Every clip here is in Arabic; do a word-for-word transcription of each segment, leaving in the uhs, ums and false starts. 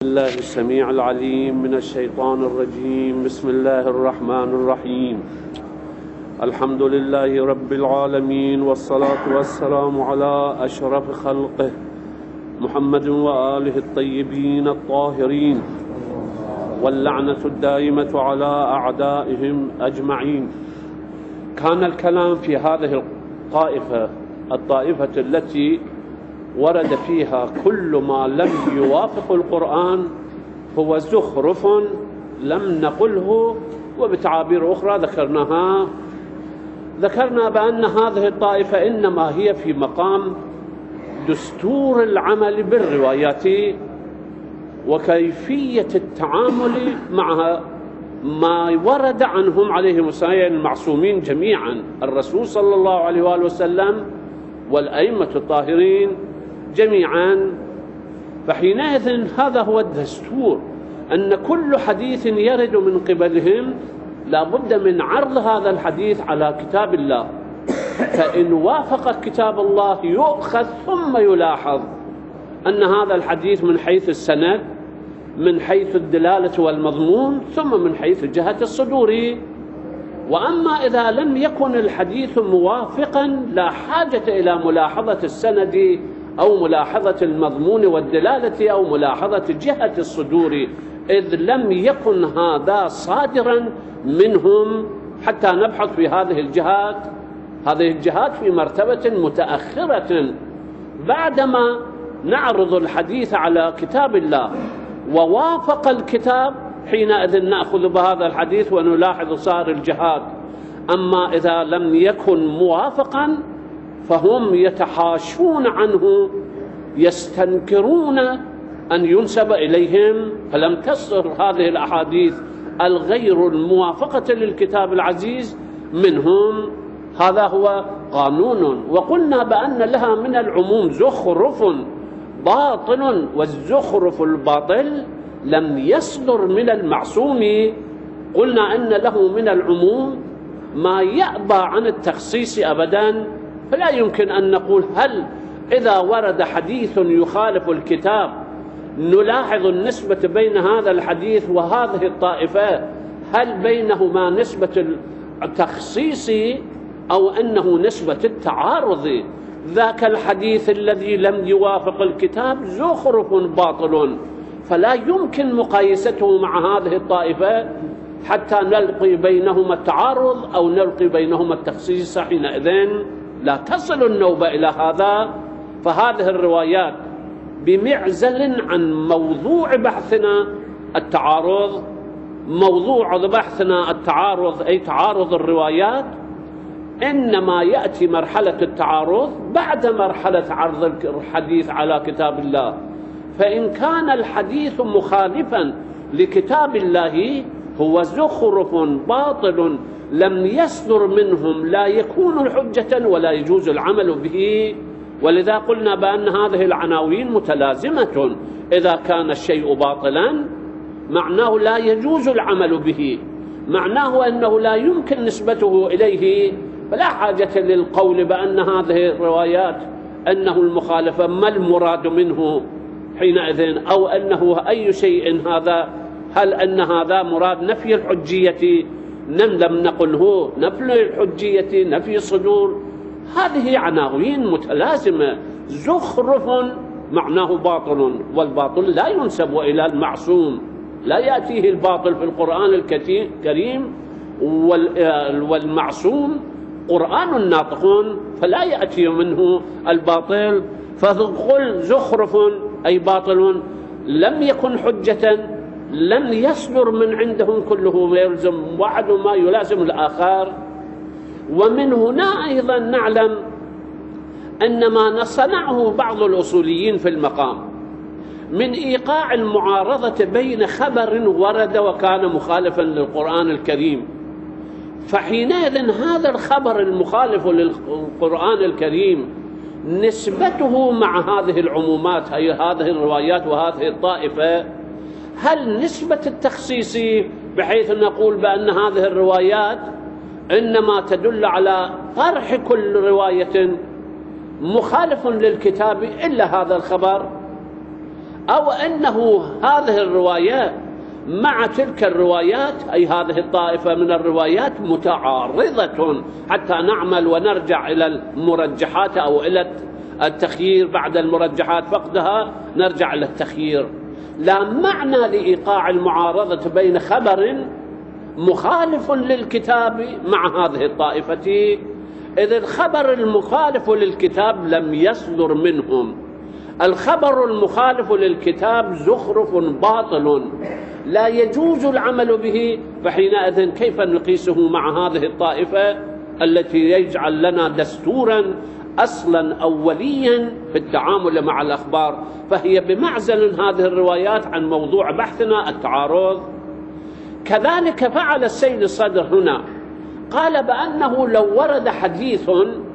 بالله السميع العليم من الشيطان الرجيم. بسم الله الرحمن الرحيم. الحمد لله رب العالمين، والصلاة والسلام على أشرف خلقه محمد وآله الطيبين الطاهرين، واللعنة الدائمة على أعدائهم أجمعين. كان الكلام في هذه الطائفة الطائفة التي ورد فيها كل ما لم يوافق القرآن هو زخرف لم نقله، وبتعابير أخرى ذكرناها ذكرنا بأن هذه الطائفة إنما هي في مقام دستور العمل بالروايات وكيفية التعامل مع ما ورد عنهم عليهم السلام المعصومين جميعا، الرسول صلى الله عليه وآله وسلم والأئمة الطاهرين جميعا. فحينئذ هذا هو الدستور، أن كل حديث يرد من قبلهم لا بد من عرض هذا الحديث على كتاب الله، فإن وافق كتاب الله يؤخذ ثم يلاحظ أن هذا الحديث من حيث السند، من حيث الدلالة والمضمون، ثم من حيث جهة الصدور. وأما إذا لم يكن الحديث موافقا لا حاجة إلى ملاحظة السند أو ملاحظة المضمون والدلالة أو ملاحظة جهة الصدور، إذ لم يكن هذا صادرا منهم حتى نبحث في هذه الجهات. هذه الجهات في مرتبة متأخرة. بعدما نعرض الحديث على كتاب الله ووافق الكتاب، حينئذ نأخذ بهذا الحديث ونلاحظ صار الجهات. أما إذا لم يكن موافقا فهم يتحاشون عنه، يستنكرون أن ينسب إليهم، فلم تصدر هذه الأحاديث الغير الموافقة للكتاب العزيز منهم. هذا هو قانون. وقلنا بأن لها من العموم زخرف باطل، والزخرف الباطل لم يصدر من المعصوم. قلنا أن له من العموم ما يأبى عن التخصيص أبدا، فلا يمكن أن نقول هل إذا ورد حديث يخالف الكتاب نلاحظ النسبة بين هذا الحديث وهذه الطائفة، هل بينهما نسبة التخصيص أو أنه نسبة التعارض؟ ذاك الحديث الذي لم يوافق الكتاب زخرف باطل، فلا يمكن مقايسته مع هذه الطائفة حتى نلقي بينهما التعارض أو نلقي بينهما التخصيص. حينئذ لا تصل النوبة إلى هذا. فهذه الروايات بمعزل عن موضوع بحثنا التعارض. موضوع بحثنا التعارض أي تعارض الروايات، إنما يأتي مرحلة التعارض بعد مرحلة عرض الحديث على كتاب الله. فإن كان الحديث مخالفا لكتاب الله هو زخرف باطل لم يصدر منهم، لا يكون حجة ولا يجوز العمل به. ولذا قلنا بأن هذه العناوين متلازمة. إذا كان الشيء باطلا معناه لا يجوز العمل به، معناه أنه لا يمكن نسبته إليه، فلا حاجة للقول بأن هذه الروايات أنه المخالفة ما المراد منه حينئذ، أو أنه أي شيء هذا. هل أن هذا مراد نفي الحجية؟ لم نقله نفي الحجية، نفي صدور. هذه عناوين متلازمة. زخرف معناه باطل، والباطل لا ينسب إلى المعصوم، لا يأتيه الباطل في القرآن الكريم، والمعصوم قرآن ناطق فلا يأتي منه الباطل. فقل زخرف أي باطل لم يكن حجة، لم يصدر من عندهم كله ما يلزم واحد ما يلازم الآخر. ومن هنا أيضا نعلم أن ما صنعه بعض الأصوليين في المقام من إيقاع المعارضة بين خبر ورد وكان مخالفا للقرآن الكريم، فحينئذ هذا الخبر المخالف للقرآن الكريم نسبته مع هذه العمومات، هي هذه الروايات وهذه الطائفة، هل نسبة التخصيص بحيث نقول بأن هذه الروايات إنما تدل على طرح كل رواية مخالف للكتاب إلا هذا الخبر، أو أنه هذه الرواية مع تلك الروايات، أي هذه الطائفة من الروايات متعارضة، حتى نعمل ونرجع إلى المرجحات أو إلى التخيير بعد المرجحات فقدها نرجع إلى التخيير. لا معنى لإيقاع المعارضة بين خبر مخالف للكتاب مع هذه الطائفة، إذ الخبر المخالف للكتاب لم يصدر منهم. الخبر المخالف للكتاب زخرف باطل لا يجوز العمل به، فحينئذ كيف نقيسه مع هذه الطائفة التي يجعل لنا دستورا أصلا أوليا في التعامل مع الأخبار؟ فهي بمعزل هذه الروايات عن موضوع بحثنا التعارض. كذلك فعل السيد الصدر هنا، قال بأنه لو ورد حديث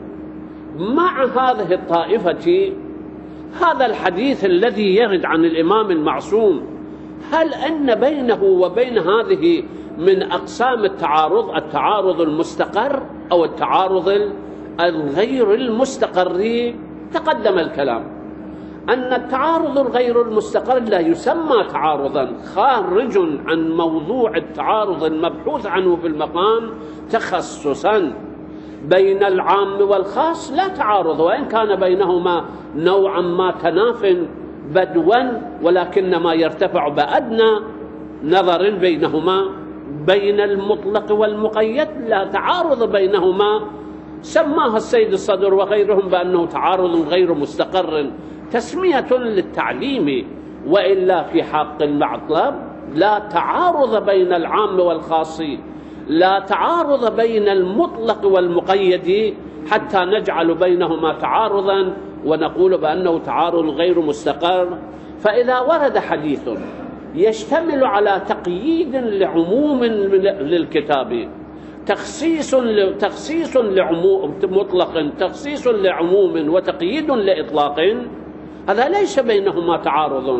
مع هذه الطائفة، هذا الحديث الذي يرد عن الإمام المعصوم، هل أن بينه وبين هذه من أقسام التعارض التعارض المستقر أو التعارض الغير المستقر؟ تقدم الكلام أن التعارض الغير المستقر لا يسمى تعارضا، خارج عن موضوع التعارض المبحوث عنه في المقام تخصصا. بين العام والخاص لا تعارض، وإن كان بينهما نوعا ما تناف بدوا، ولكن ما يرتفع بأدنى نظر بينهما. بين المطلق والمقيد لا تعارض بينهما، سماها السيد الصدر وغيرهم بأنه تعارض غير مستقر، تسمية للتعليم، وإلا في حق المطلب لا تعارض بين العام والخاص، لا تعارض بين المطلق والمقيد حتى نجعل بينهما تعارضا ونقول بأنه تعارض غير مستقر. فإذا ورد حديث يشتمل على تقييد لعموم للكتاب، تخصيص تخصيص لعموم مطلق، تخصيص لعموم وتقييد لإطلاق، هذا ليس بينهما تعارض،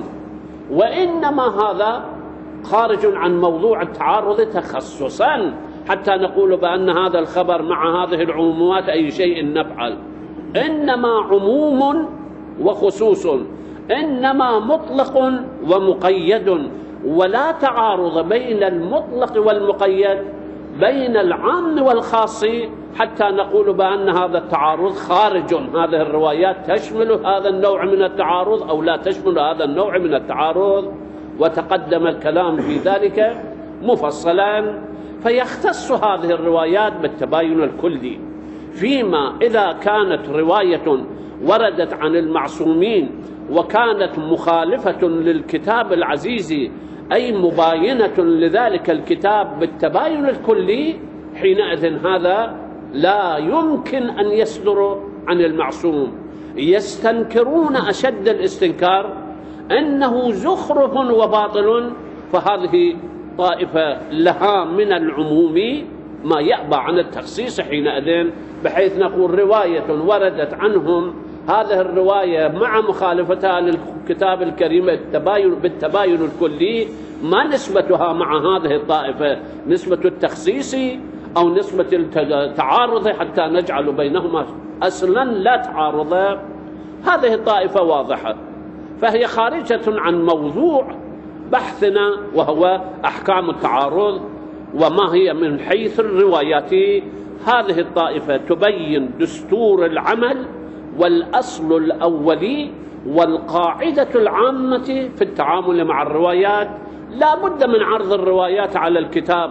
وإنما هذا خارج عن موضوع التعارض تخصصا، حتى نقول بأن هذا الخبر مع هذه العمومات أي شيء نفعل. إنما عموم وخصوص، إنما مطلق ومقيد، ولا تعارض بين المطلق والمقيد، بين العام والخاص، حتى نقول بأن هذا التعارض خارج. هذه الروايات تشمل هذا النوع من التعارض أو لا تشمل هذا النوع من التعارض، وتقدم الكلام في ذلك مفصلا. فيختص هذه الروايات بالتباين الكلي، فيما إذا كانت رواية وردت عن المعصومين وكانت مخالفة للكتاب العزيز، أي مباينة لذلك الكتاب بالتباين الكلي، حينئذ هذا لا يمكن أن يصدر عن المعصوم. يستنكرون أشد الاستنكار أنه زخرف وباطل، فهذه طائفة لها من العموم ما يأبى عن التخصيص حينئذ، بحيث نقول رواية وردت عنهم هذه الرواية مع مخالفتها للكتاب الكريم التباين بالتباين الكلي، ما نسبتها مع هذه الطائفة نسبة التخصيص أو نسبة التعارض حتى نجعل بينهما أصلا لا تعارض. هذه الطائفة واضحة، فهي خارجة عن موضوع بحثنا وهو أحكام التعارض وما هي من حيث الروايات. هذه الطائفة تبين دستور العمل والأصل الأولي والقاعدة العامة في التعامل مع الروايات. لا بد من عرض الروايات على الكتاب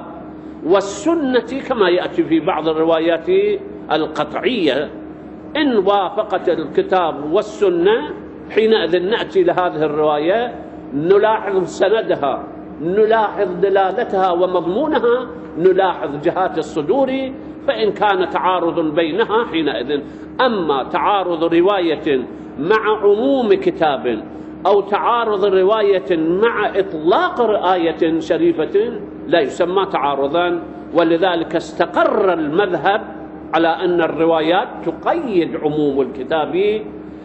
والسنة كما يأتي في بعض الروايات القطعية. إن وافقت الكتاب والسنة حينئذ نأتي لهذه الرواية نلاحظ سندها، نلاحظ دلالتها ومضمونها، نلاحظ جهات الصدور، فإن كان تعارض بينها حينئذ. أما تعارض رواية مع عموم كتاب أو تعارض رواية مع إطلاق آية شريفة لا يسمى تعارضا. ولذلك استقر المذهب على أن الروايات تقيد عموم الكتاب،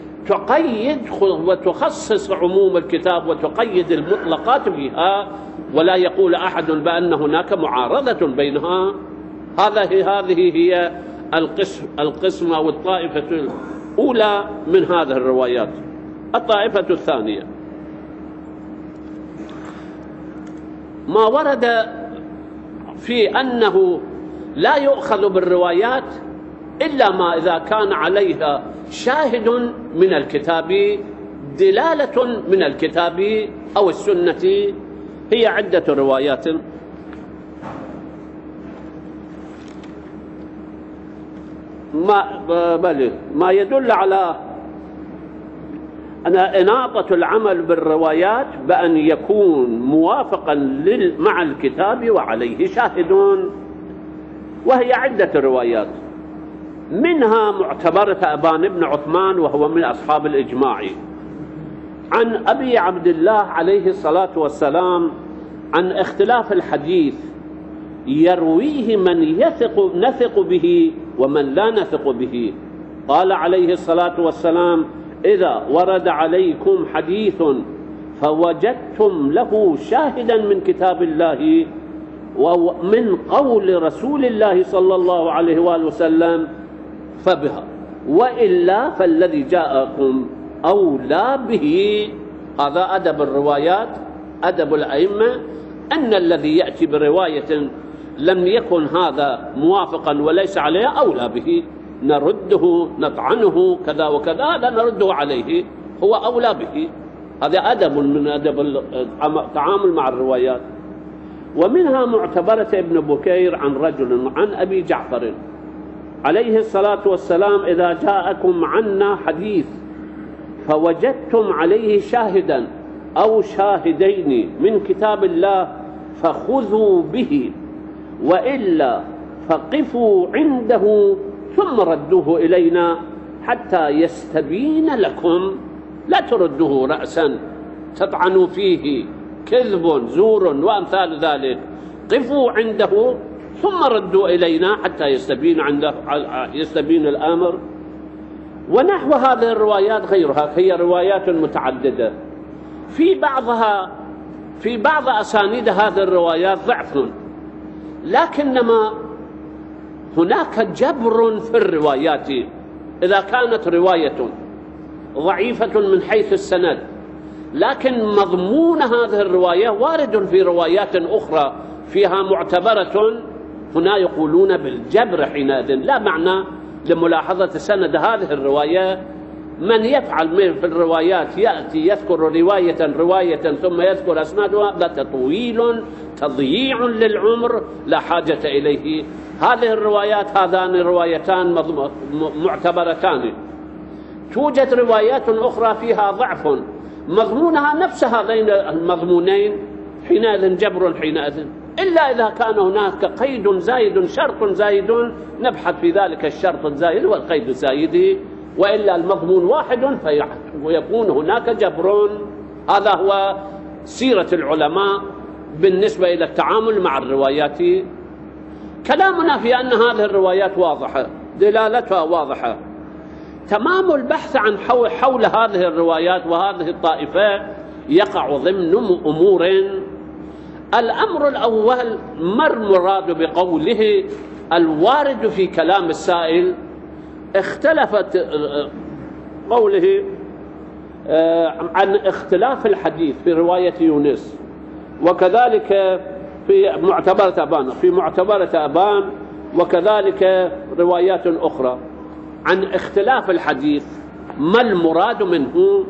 تقيد وتخصص عموم الكتاب وتقيد المطلقات فيها، ولا يقول أحد بأن هناك معارضة بينها. هذه هذه هي القسم القسم أو الطائفة الأولى من هذه الروايات. الطائفة الثانية ما ورد في أنه لا يؤخذ بالروايات إلا ما إذا كان عليها شاهد من الكتاب، دلالة من الكتاب أو السنة. هي عدة روايات. ما بل ما يدل على أن إناطة العمل بالروايات بأن يكون موافقا مع الكتاب وعليه شاهدون، وهي عدة روايات، منها معتبرة أبان بن عثمان وهو من أصحاب الإجماع، عن أبي عبد الله عليه الصلاة والسلام عن اختلاف الحديث يرويه من يثق نثق به ومن لا نثق به. قال عليه الصلاة والسلام: إذا ورد عليكم حديث فوجدتم له شاهدا من كتاب الله ومن قول رسول الله صلى الله عليه وآله وسلم فبها، وإلا فالذي جاءكم أولى به. هذا أدب الروايات، أدب الأئمة، أن الذي يأتي برواية لم يكن هذا موافقا وليس عليه أولى به، نرده نطعنه كذا وكذا، لا نرده عليه، هو أولى به. هذا أدب من أدب التعامل مع الروايات. ومنها معتبرة ابن بكير عن رجل عن أبي جعفر عليه الصلاة والسلام: إذا جاءكم عنا حديث فوجدتم عليه شاهدا أو شاهدين من كتاب الله فخذوا به، وإلا فقفوا عنده ثم ردوه إلينا حتى يستبين لكم. لا تردوه رأسا تطعنوا فيه، كذب زور وأمثال ذلك. قفوا عنده ثم ردوا إلينا حتى يستبين عنده يستبين الأمر. ونحو هذه الروايات غيرها، هي روايات متعددة، في بعضها في بعض أسانيد هذه الروايات ضعف، لكنما هناك جبر في الروايات. إذا كانت رواية ضعيفة من حيث السند، لكن مضمون هذه الرواية وارد في روايات أخرى فيها معتبرة، هنا يقولون بالجبر حينئذ. لا معنى لملاحظة سند هذه الرواية. من يفعل في الروايات يأتي يذكر رواية رواية ثم يذكر أسنادها، هذا تطويل تضييع للعمر لا حاجة إليه. هذه الروايات هذان روايتان معتبرتان. توجد روايات أخرى فيها ضعف مضمونها نفس هذين المضمونين، حينئذ جبر حينئذ، إلا إذا كان هناك قيد زايد شرط زايد نبحث في ذلك الشرط الزايد والقيد الزايد، وإلا المضمون واحد فيكون هناك جبر. هذا هو سيرة العلماء بالنسبة إلى التعامل مع الروايات. كلامنا في أن هذه الروايات واضحة، دلالتها واضحة. تمام البحث عن حول, حول هذه الروايات وهذه الطائفة يقع ضمن أمور. الأمر الأول: ما المراد بقوله الوارد في كلام السائل؟ اختلفت قوله عن اختلاف الحديث في رواية يونس، وكذلك في معتبرة أبان في معتبرة أبان وكذلك روايات أخرى عن اختلاف الحديث. ما المراد منه؟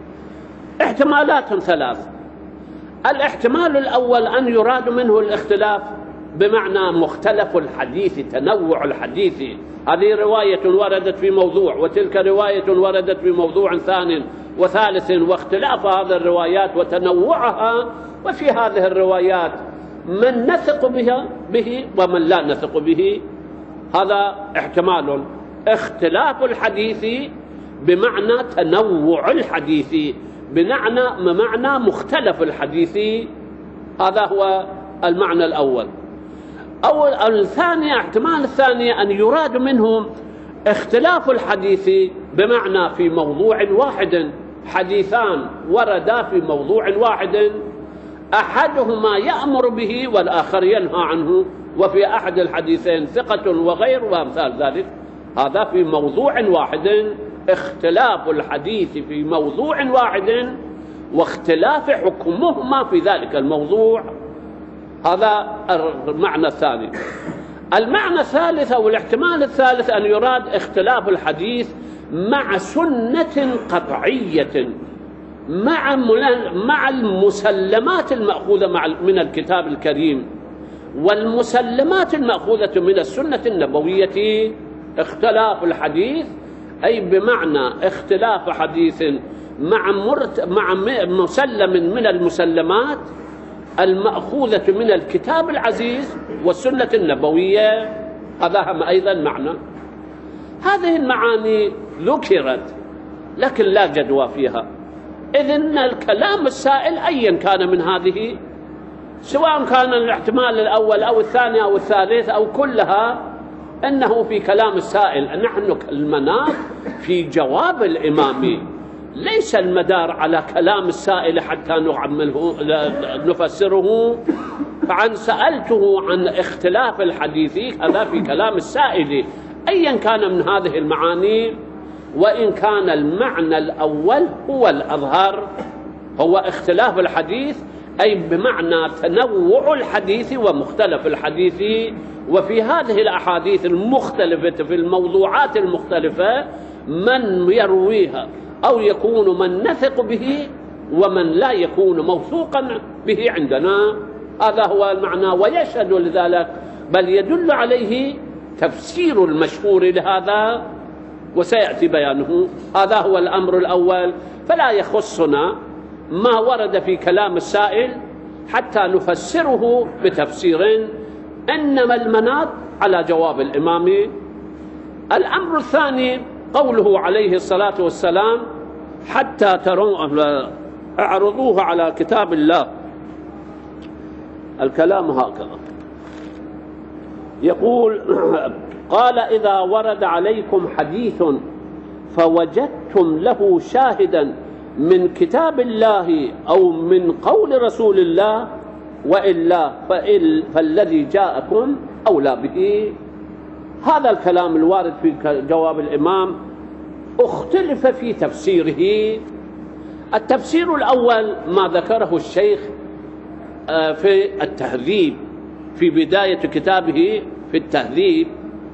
احتمالات ثلاث. الاحتمال الأول أن يراد منه الاختلاف بمعنى مختلف الحديث، تنوع الحديث. هذه رواية وردت في موضوع، وتلك رواية وردت في موضوع ثاني وثالث، واختلاف هذه الروايات وتنوعها. وفي هذه الروايات من نثق بها به ومن لا نثق به. هذا احتمال. اختلاف الحديث بمعنى تنوع الحديث، بمعنى معنى مختلف الحديث. هذا هو المعنى الأول. أو الثاني، احتمال الثاني أن يراد منهم اختلاف الحديث بمعنى في موضوع واحد، حديثان وردا في موضوع واحد، أحدهما يأمر به والآخر ينهى عنه، وفي أحد الحديثين ثقة وغير وأمثال ذلك. هذا في موضوع واحد، اختلاف الحديث في موضوع واحد واختلاف حكمهما في ذلك الموضوع. هذا المعنى الثاني. المعنى الثالث أو الاحتمال الثالث أن يراد اختلاف الحديث مع سنة قطعية، مع مع المسلمات المأخوذة من الكتاب الكريم والمسلمات المأخوذة من السنة النبوية. اختلاف الحديث أي بمعنى اختلاف حديث مع مرت مع مسلم من المسلمات المأخوذة من الكتاب العزيز والسنة النبوية. هذا أيضا معنى. هذه المعاني ذكرت لكن لا جدوى فيها، إذن الكلام السائل أيا كان من هذه، سواء كان الاحتمال الأول أو الثاني أو الثالث أو كلها، أنه في كلام السائل. نحن المناط في جواب الإمام، ليس المدار على كلام السائل حتى نعمله نفسره. فعن سألته عن اختلاف الحديث، هذا في كلام السائل أيا كان من هذه المعاني، وإن كان المعنى الأول هو الأظهر، هو اختلاف الحديث أي بمعنى تنوع الحديث ومختلف الحديث. وفي هذه الأحاديث المختلفة في الموضوعات المختلفة من يرويها أو يكون من نثق به ومن لا يكون موثوقا به عندنا. هذا هو المعنى، ويشهد لذلك بل يدل عليه تفسير المشهور لهذا وسيأتي بيانه. هذا هو الأمر الأول. فلا يخصنا ما ورد في كلام السائل حتى نفسره بتفسير، إنما المناط على جواب الإمام. الأمر الثاني قوله عليه الصلاة والسلام حتى ترون اعرضوه على كتاب الله. الكلام هكذا يقول قال إذا ورد عليكم حديث فوجدتم له شاهدا من كتاب الله أو من قول رسول الله وإلا فالذي جاءكم أولى به. هذا الكلام الوارد في جواب الإمام اختلف في تفسيره. التفسير الأول ما ذكره الشيخ في التهذيب في بداية كتابه في التهذيب،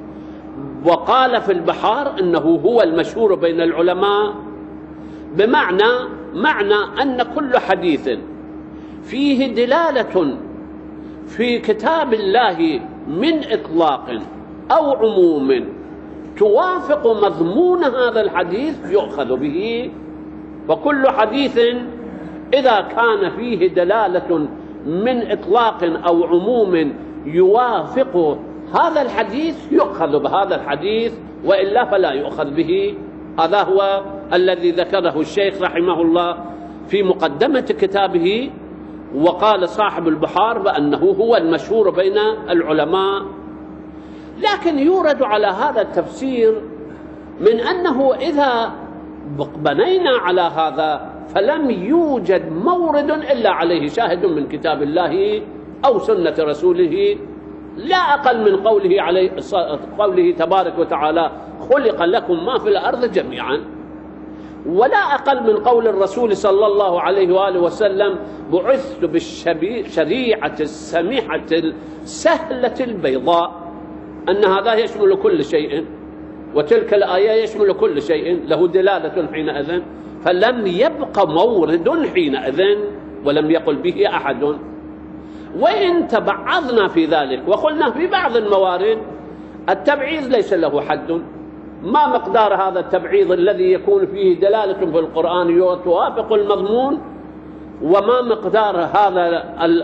وقال في البحار إنه هو المشهور بين العلماء، بمعنى معنى أن كل حديث فيه دلالة في كتاب الله من إطلاق أو عموم توافق مضمون هذا الحديث يؤخذ به. وكل حديث إذا كان فيه دلالة من إطلاق أو عموم يوافق هذا الحديث يؤخذ بهذا الحديث، وإلا فلا يؤخذ به. هذا هو الذي ذكره الشيخ رحمه الله في مقدمة كتابه، وقال صاحب البحار بأنه هو المشهور بين العلماء. لكن يورد على هذا التفسير من أنه إذا بنينا على هذا فلم يوجد مورد إلا عليه شاهد من كتاب الله أو سنة رسوله، لا أقل من قوله عليه قوله تبارك وتعالى خلق لكم ما في الأرض جميعا، ولا أقل من قول الرسول صلى الله عليه وآله وسلم بعثت بالشريعة السمحة السهلة البيضاء، أن هذا يشمل كل شيء، وتلك الآية يشمل كل شيء، له دلالة حينئذ، فلم يبق مورد حينئذ ولم يقل به أحد. وإن تبعضنا في ذلك وقلنا في بعض الموارد التبعيض ليس له حد، ما مقدار هذا التبعيض الذي يكون فيه دلالة في القرآن توافق المضمون، وما مقدار هذا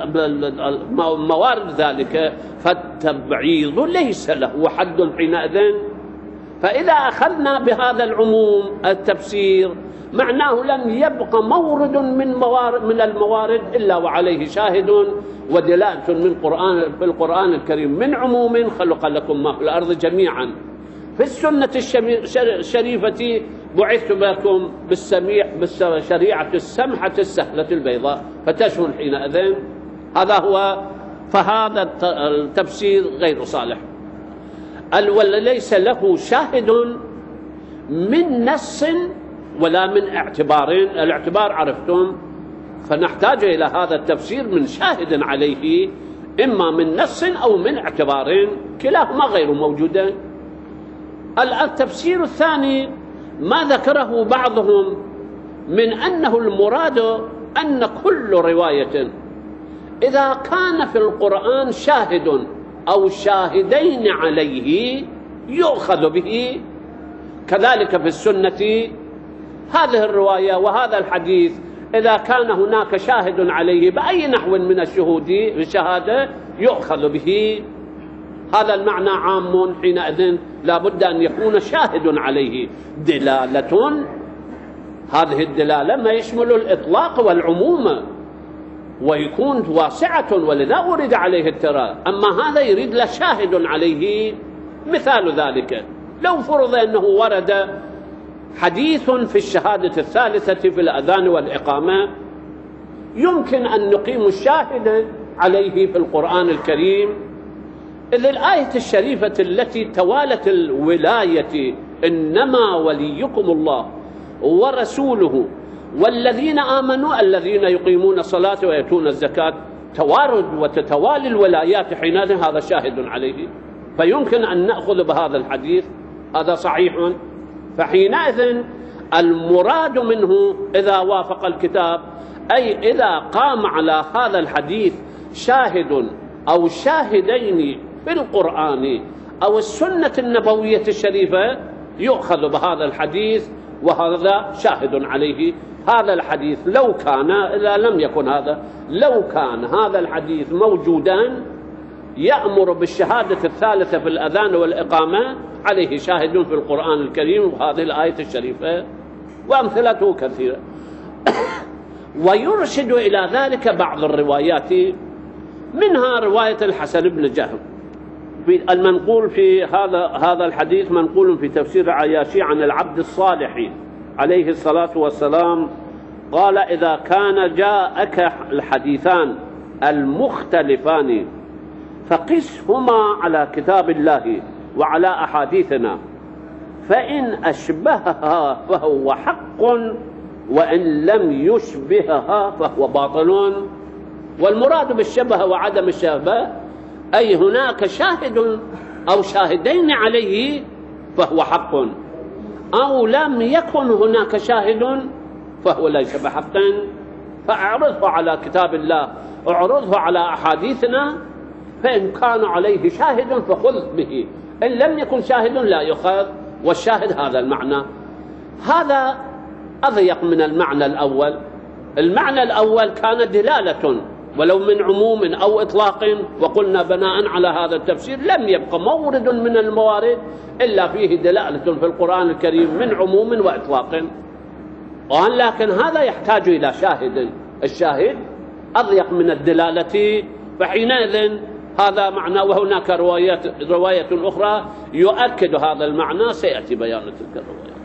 موارد ذلك، فالتبعيض ليس له حد حينئذ. فإذا أخذنا بهذا العموم التفسير معناه لم يبق مورد من موارد من الموارد إلا وعليه شاهد ودلالة من قرآن في القرآن الكريم من عموم خلق لكم ما في الأرض جميعا. في السنة الشريفة بعثت بكم بالسميع بالشريعة السمحة السهلة البيضاء، فتشمل حينئذ. هذا هو. فهذا التفسير غير صالح، وليس له شاهد من نص ولا من اعتبار. الاعتبار عرفتم، فنحتاج إلى هذا التفسير من شاهد عليه إما من نص أو من اعتبار، كلاهما غير موجودين. التفسير الثاني ما ذكره بعضهم من أنه المراد أن كل رواية إذا كان في القرآن شاهد أو شاهدين عليه يؤخذ به، كذلك في السنة هذه الرواية وهذا الحديث إذا كان هناك شاهد عليه بأي نحو من الشهود الشهادة يؤخذ به. هذا المعنى عام، حينئذ لا بد أن يكون شاهد عليه دلالة، هذه الدلالة ما يشمل الإطلاق والعموم ويكون واسعة، ولذا ورد عليه الترى. أما هذا يريد له شاهد عليه. مثال ذلك لو فرض أنه ورد حديث في الشهادة الثالثة في الأذان والإقامة، يمكن أن نقيم الشاهد عليه في القرآن الكريم، إذ الآية الشريفة التي توالت الولاية إنما وليكم الله ورسوله والذين آمنوا الذين يقيمون الصلاة ويأتون الزكاة، توارد وتتوالي الولايات، حينئذ هذا شاهد عليه، فيمكن أن نأخذ بهذا الحديث، هذا صحيح. فحينئذ المراد منه إذا وافق الكتاب، أي إذا قام على هذا الحديث شاهد أو شاهدين في القرآن أو السنة النبوية الشريفة يؤخذ بهذا الحديث، وهذا شاهد عليه. هذا الحديث لو كان، إذا لم يكن هذا، لو كان هذا الحديث موجودا يأمر بالشهادة الثالثة في الأذان والإقامة، عليه شاهد في القرآن الكريم وهذه الآية الشريفة وأمثلته كثيرة. ويرشد إلى ذلك بعض الروايات، منها رواية الحسن بن جهم المنقول في هذا هذا الحديث، منقول في تفسير عياشي عن العبد الصالح عليه الصلاة والسلام قال: إذا كان جاءك الحديثان المختلفان فقسهما على كتاب الله وعلى أحاديثنا، فإن أشبهها فهو حق وإن لم يشبهها فهو باطل. والمراد بالشبه وعدم الشبه أي هناك شاهد أو شاهدين عليه فهو حق، أو لم يكن هناك شاهد فهو ليس بحق، فأعرضه على كتاب الله، أعرضه على أحاديثنا، فإن كان عليه شاهد فخذ به، إن لم يكن شاهد لا يؤخذ. والشاهد هذا المعنى، هذا أضيق من المعنى الأول. المعنى الأول كان دلالة ولو من عموم أو إطلاق، وقلنا بناء على هذا التفسير لم يبقى مورد من الموارد إلا فيه دلالة في القرآن الكريم من عموم وإطلاق، لكن هذا يحتاج إلى شاهد، الشاهد أضيق من الدلالة، فحينئذ هذا معنى. وهناك روايات رواية أخرى يؤكد هذا المعنى، سيأتي بيان تلك الرواية.